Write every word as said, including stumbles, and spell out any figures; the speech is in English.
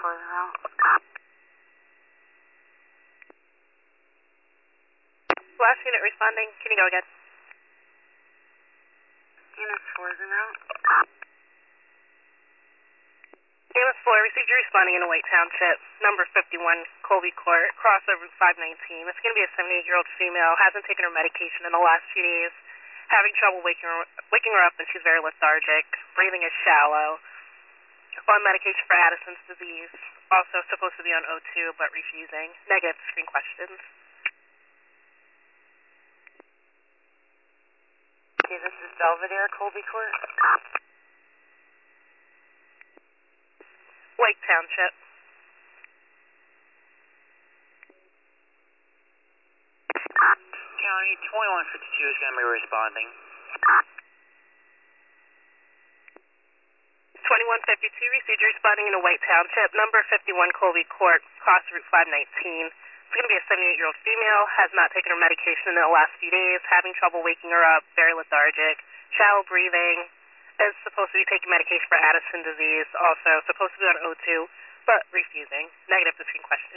four zero. Last unit responding. Can you go again? Unit four zero. Unit four, received you responding in a White Township, number fifty-one, Colby Court, crossover Route five nineteen. It's going to be a seventy-eight-year-old female, hasn't taken her medication in the last few days, having trouble waking her, waking her up, and she's very lethargic. Breathing is shallow. On medication for Addison's disease. Also supposed to be on O two, but refusing. Negative screen questions. Okay, this is Belvedere, Colby Court. White Township. County twenty-one fifty-two is going to be responding. twenty-one fifty-two, received you responding in a White Township, number fifty-one, Colby Court, cross Route five nineteen. It's going to be a seventy-eight-year-old female, has not taken her medication in the last few days, having trouble waking her up, very lethargic, shallow breathing, is supposed to be taking medication for Addison disease, also supposed to be on O two, but refusing. Negative to screen questions.